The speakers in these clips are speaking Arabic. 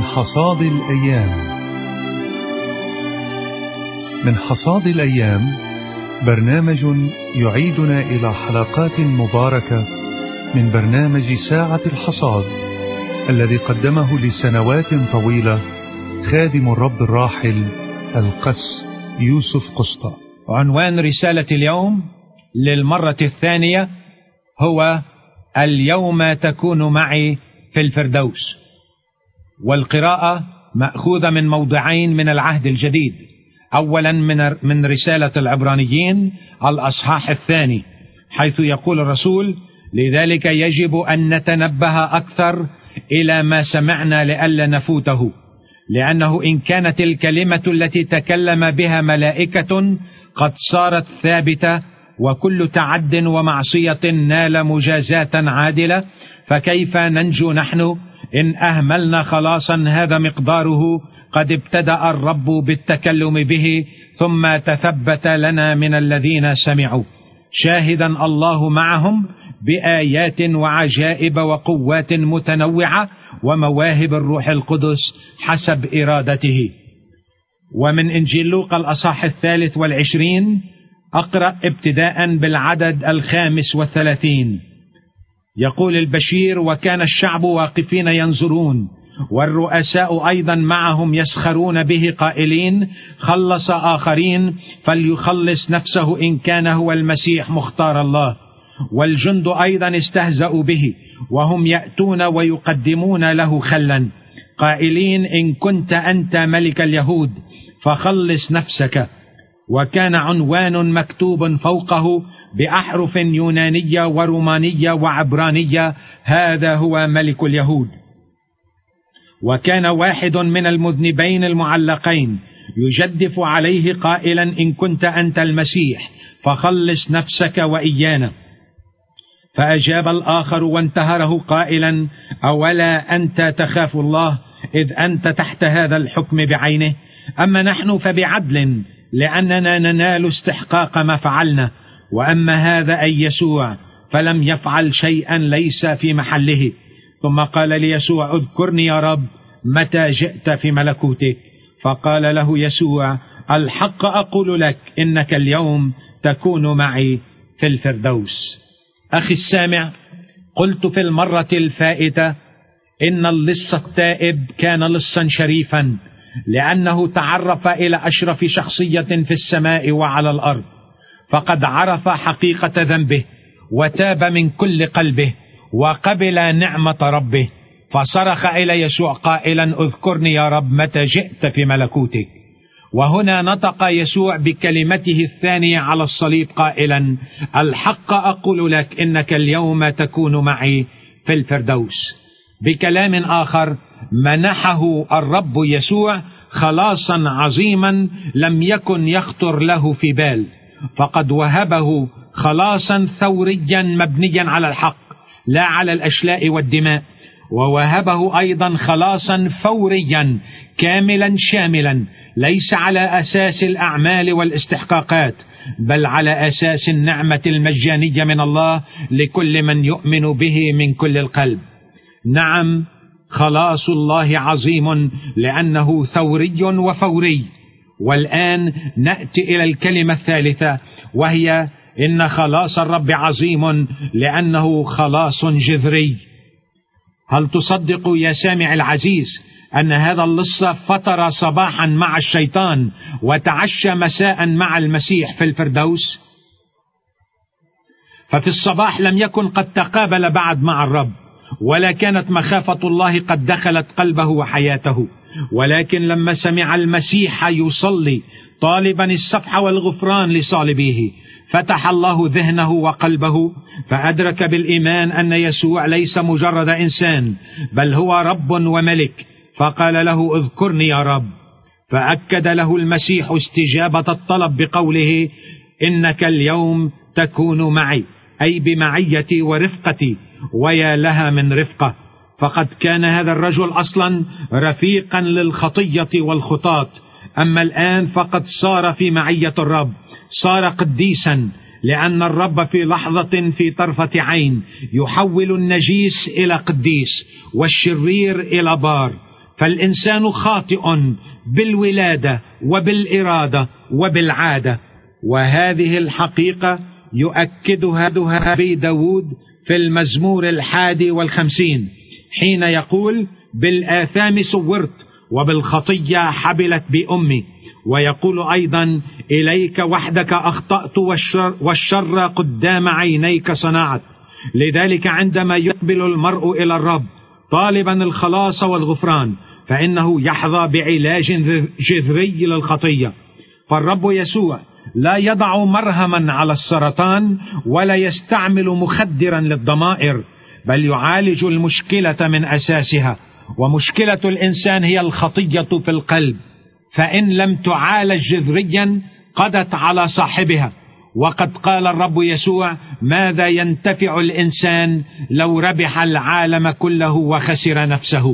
حصاد الأيام. من حصاد الأيام برنامج يعيدنا إلى حلقات مباركة من برنامج ساعة الحصاد الذي قدمه لسنوات طويلة خادم الرب الراحل القس يوسف قسطى. عنوان رسالة اليوم للمرة الثانية هو اليوم تكون معي في الفردوس، والقراءة مأخوذة من موضعين من العهد الجديد. أولا من رسالة العبرانيين الأصحاح 2، حيث يقول الرسول: لذلك يجب أن نتنبه أكثر إلى ما سمعنا لئلا نفوته، لأنه إن كانت الكلمة التي تكلم بها ملائكة قد صارت ثابتة، وكل تعد ومعصية نال مجازاة عادلة، فكيف ننجو نحن إن أهملنا خلاصا هذا مقداره قد ابتدأ الرب بالتكلم به، ثم تثبت لنا من الذين سمعوا، شاهدا الله معهم بآيات وعجائب وقوات متنوعة ومواهب الروح القدس حسب إرادته. ومن إنجيل لوقا الأصحاح 23 أقرأ ابتداء بالعدد 35. يقول البشير: وكان الشعب واقفين ينظرون، والرؤساء أيضا معهم يسخرون به قائلين: خلص آخرين فليخلص نفسه إن كان هو المسيح مختار الله. والجند أيضا استهزأوا به، وهم يأتون ويقدمون له خلا قائلين: إن كنت أنت ملك اليهود فخلص نفسك. وكان عنوان مكتوب فوقه بأحرف يونانية ورومانية وعبرانية: هذا هو ملك اليهود. وكان واحد من المذنبين المعلقين يجدف عليه قائلا: إن كنت أنت المسيح فخلص نفسك وإيانا. فأجاب الآخر وانتهره قائلا: أولا أنت تخاف الله إذ أنت تحت هذا الحكم بعينه؟ أما نحن فبعدل، لأننا ننال استحقاق ما فعلنا، وأما هذا أي يسوع فلم يفعل شيئا ليس في محله. ثم قال ليسوع: اذكرني يا رب متى جئت في ملكوتك. فقال له يسوع: الحق أقول لك إنك اليوم تكون معي في الفردوس. أخي السامع، قلت في المرة الفائتة إن اللص التائب كان لصا شريفا، لأنه تعرف إلى أشرف شخصية في السماء وعلى الأرض، فقد عرف حقيقة ذنبه وتاب من كل قلبه وقبل نعمة ربه، فصرخ إلى يسوع قائلا: اذكرني يا رب متى جئت في ملكوتك. وهنا نطق يسوع بكلمته الثانية على الصليب قائلا: الحق أقول لك إنك اليوم تكون معي في الفردوس. بكلام آخر، منحه الرب يسوع خلاصا عظيما لم يكن يخطر له في بال، فقد وهبه خلاصا ثوريا مبنيا على الحق لا على الأشلاء والدماء، ووهبه أيضا خلاصا فوريا كاملا شاملا ليس على أساس الأعمال والاستحقاقات، بل على أساس النعمة المجانية من الله لكل من يؤمن به من كل القلب. نعم، خلاص الله عظيم لأنه ثوري وفوري. والآن نأتي إلى الكلمة الثالثة، وهي إن خلاص الرب عظيم لأنه خلاص جذري. هل تصدق يا سامع العزيز أن هذا اللص فطر صباحا مع الشيطان وتعشى مساء مع المسيح في الفردوس؟ ففي الصباح لم يكن قد تقابل بعد مع الرب، ولا كانت مخافة الله قد دخلت قلبه وحياته، ولكن لما سمع المسيح يصلي طالبا الصفح والغفران لصالبيه، فتح الله ذهنه وقلبه، فأدرك بالإيمان أن يسوع ليس مجرد إنسان، بل هو رب وملك، فقال له: اذكرني يا رب. فأكد له المسيح استجابة الطلب بقوله: إنك اليوم تكون معي، أي بمعيتي ورفقتي، ويا لها من رفقة. فقد كان هذا الرجل أصلا رفيقا للخطية والخطاة، أما الآن فقد صار في معية الرب، صار قديسا، لأن الرب في لحظة في طرفة عين يحول النجيس إلى قديس والشرير إلى بار. فالإنسان خاطئ بالولادة وبالإرادة وبالعادة. وهذه الحقيقة يؤكدها أبي داود في المزمور 51 حين يقول: بالآثام صورت وبالخطية حبلت بأمي. ويقول أيضا: إليك وحدك أخطأت والشر قدام عينيك صنعت. لذلك عندما يقبل المرء إلى الرب طالبا الخلاص والغفران فإنه يحظى بعلاج جذري للخطية. فالرب يسوع لا يضع مرهما على السرطان ولا يستعمل مخدرا للضمائر، بل يعالج المشكلة من أساسها. ومشكلة الإنسان هي الخطية في القلب، فإن لم تعالج جذريا قضت على صاحبها. وقد قال الرب يسوع: ماذا ينتفع الإنسان لو ربح العالم كله وخسر نفسه؟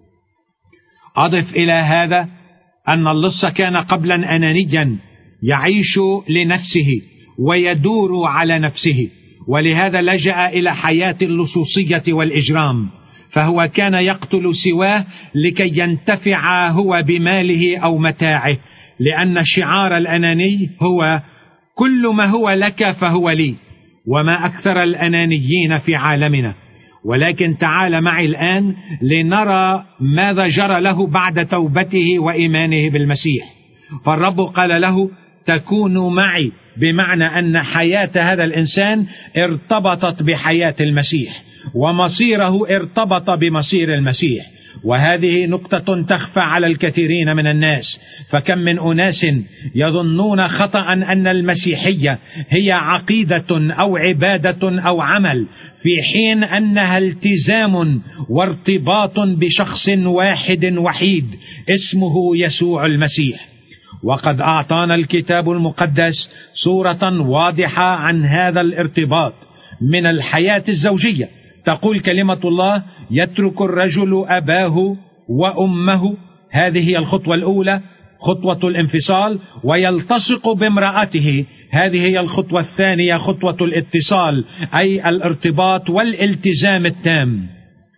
أضف إلى هذا أن اللص كان قبلا أنانيا يعيش لنفسه ويدور على نفسه، ولهذا لجأ إلى حياة اللصوصية والإجرام، فهو كان يقتل سواه لكي ينتفع هو بماله أو متاعه، لأن شعار الأناني هو: كل ما هو لك فهو لي. وما أكثر الأنانيين في عالمنا. ولكن تعال معي الآن لنرى ماذا جرى له بعد توبته وإيمانه بالمسيح. فالرب قال له: تكون معي، بمعنى أن حياة هذا الإنسان ارتبطت بحياة المسيح، ومصيره ارتبط بمصير المسيح. وهذه نقطة تخفى على الكثيرين من الناس، فكم من أناس يظنون خطأ أن المسيحية هي عقيدة أو عبادة أو عمل، في حين أنها التزام وارتباط بشخص واحد وحيد اسمه يسوع المسيح. وقد أعطانا الكتاب المقدس صورة واضحة عن هذا الارتباط من الحياة الزوجية. تقول كلمة الله: يترك الرجل أباه وأمه، هذه هي الخطوة الأولى، خطوة الانفصال، ويلتصق بامرأته، هذه هي الخطوة الثانية، خطوة الاتصال، أي الارتباط والالتزام التام،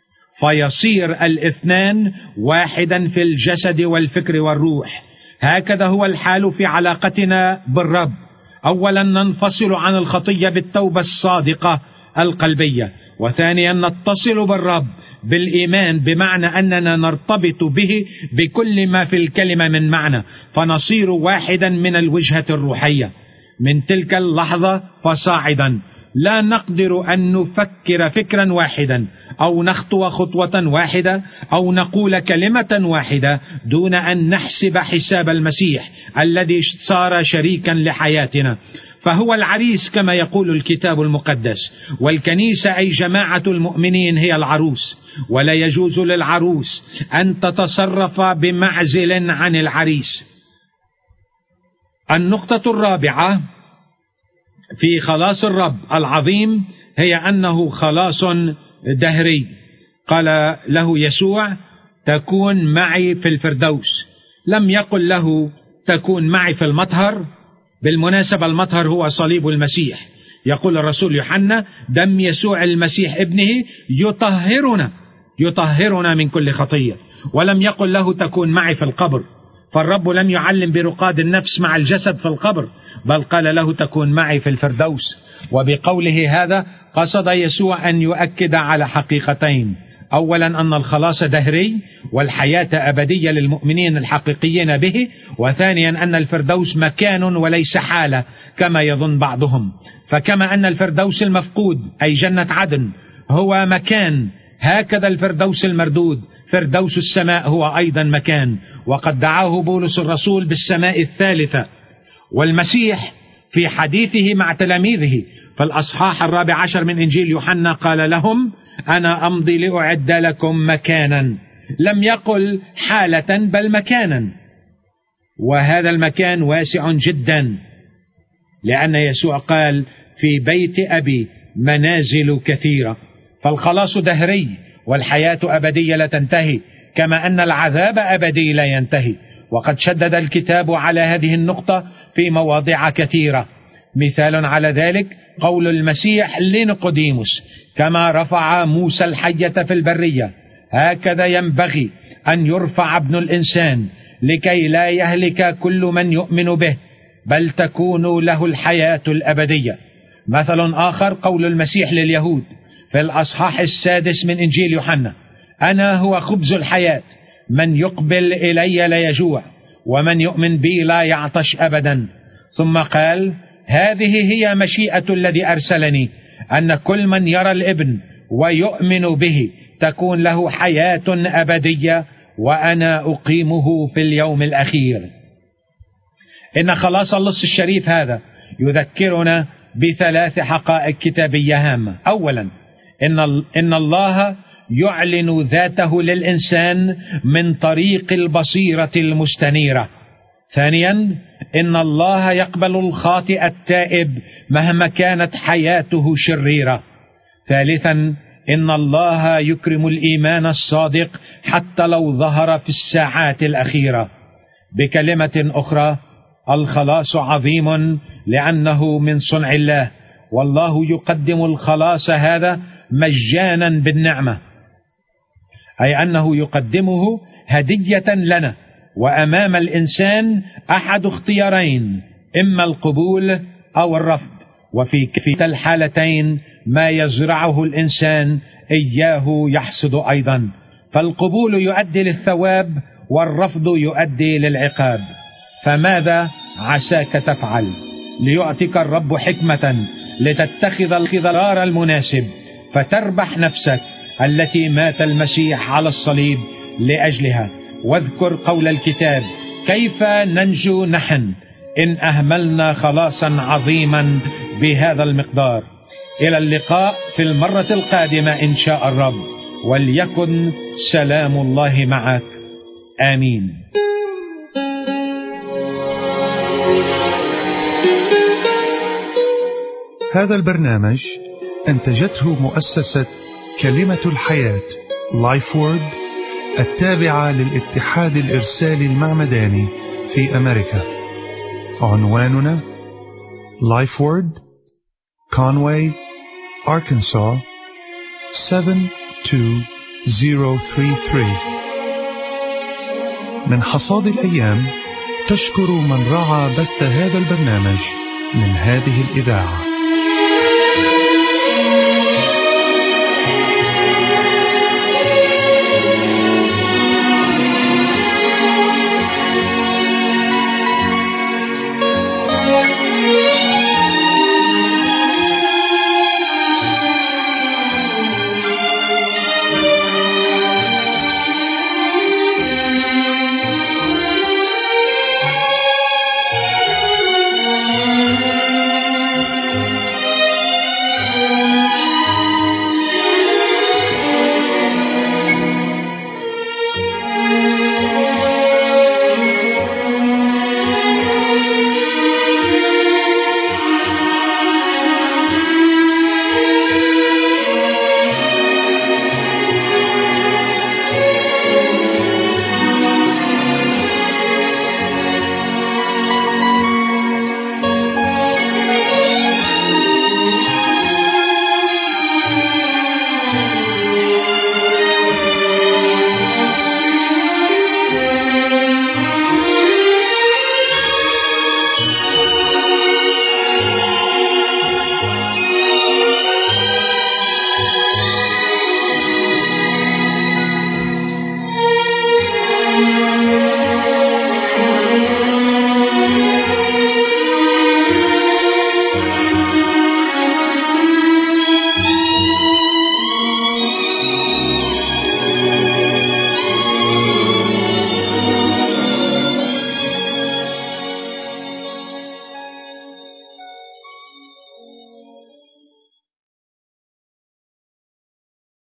فيصير الاثنان واحدا في الجسد والفكر والروح. هكذا هو الحال في علاقتنا بالرب. أولا ننفصل عن الخطية بالتوبة الصادقة القلبية، وثانيا نتصل بالرب بالإيمان، بمعنى أننا نرتبط به بكل ما في الكلمة من معنى، فنصير واحدا من الوجهة الروحية. من تلك اللحظة فصاعدا لا نقدر أن نفكر فكرا واحدا أو نخطو خطوة واحدة أو نقول كلمة واحدة دون أن نحسب حساب المسيح الذي صار شريكا لحياتنا. فهو العريس كما يقول الكتاب المقدس، والكنيسة أي جماعة المؤمنين هي العروس، ولا يجوز للعروس أن تتصرف بمعزل عن العريس. النقطة الرابعة في خلاص الرب العظيم هي أنه خلاص دهري. قال له يسوع: تكون معي في الفردوس. لم يقل له تكون معي في المطهر. بالمناسبة المطهر هو صليب المسيح. يقول الرسول يوحنا: دم يسوع المسيح ابنه يطهرنا من كل خطية. ولم يقل له تكون معي في القبر، فالرب لم يعلم برقاد النفس مع الجسد في القبر، بل قال له تكون معي في الفردوس. وبقوله هذا قصد يسوع أن يؤكد على حقيقتين: أولا أن الخلاص دهري والحياة أبدية للمؤمنين الحقيقيين به، وثانيا أن الفردوس مكان وليس حالة كما يظن بعضهم. فكما أن الفردوس المفقود أي جنة عدن هو مكان، هكذا الفردوس المردود فردوس السماء هو أيضا مكان، وقد دعاه بولس الرسول بالسماء الثالثة. والمسيح في حديثه مع تلاميذه في الأصحاح 14 من إنجيل يوحنا قال لهم: أنا أمضي لأعد لكم مكانا. لم يقل حالة بل مكانا، وهذا المكان واسع جدا، لأن يسوع قال: في بيت أبي منازل كثيرة. فالخلاص دهري والحياة أبدية لا تنتهي، كما أن العذاب أبدي لا ينتهي. وقد شدد الكتاب على هذه النقطة في مواضع كثيرة. مثال على ذلك قول المسيح لنيقوديموس: كما رفع موسى الحية في البرية هكذا ينبغي أن يرفع ابن الإنسان لكي لا يهلك كل من يؤمن به، بل تكون له الحياة الأبدية. مثل آخر قول المسيح لليهود في الأصحاح 6 من إنجيل يوحنا: أنا هو خبز الحياة، من يقبل إلي لا يجوع، ومن يؤمن بي لا يعطش أبدا. ثم قال: هذه هي مشيئة الذي أرسلني، أن كل من يرى الابن ويؤمن به تكون له حياة أبدية، وأنا أقيمه في اليوم الأخير. إن خلاص اللص الشريف هذا يذكرنا ب3 حقائق كتابية هامة. أولا، إن الله يعلن ذاته للإنسان من طريق البصيرة المستنيرة. ثانيا، إن الله يقبل الخاطئ التائب مهما كانت حياته شريرة. ثالثا، إن الله يكرم الإيمان الصادق حتى لو ظهر في الساعات الأخيرة. بكلمة أخرى، الخلاص عظيم لأنه من صنع الله، والله يقدم الخلاص هذا مجانا بالنعمة، أي أنه يقدمه هدية لنا. وأمام الإنسان أحد اختيارين: إما القبول أو الرفض، وفي كلتا الحالتين ما يزرعه الإنسان إياه يحصد أيضا. فالقبول يؤدي للثواب، والرفض يؤدي للعقاب. فماذا عساك تفعل ليعطيك الرب حكمة لتتخذ القرار المناسب، فتربح نفسك التي مات المسيح على الصليب لأجلها؟ واذكر قول الكتاب: كيف ننجو نحن إن أهملنا خلاصا عظيما بهذا المقدار؟ إلى اللقاء في المرة القادمة إن شاء الرب، وليكن سلام الله معك. آمين. هذا البرنامج أنتجته مؤسسة كلمة الحياة لايف وورد التابعة للاتحاد الإرسالي المعمداني في أمريكا. عنواننا لايف وورد، كونواي، أركنسا 72033. من حصاد الأيام تشكر من رعى بث هذا البرنامج من هذه الإذاعة.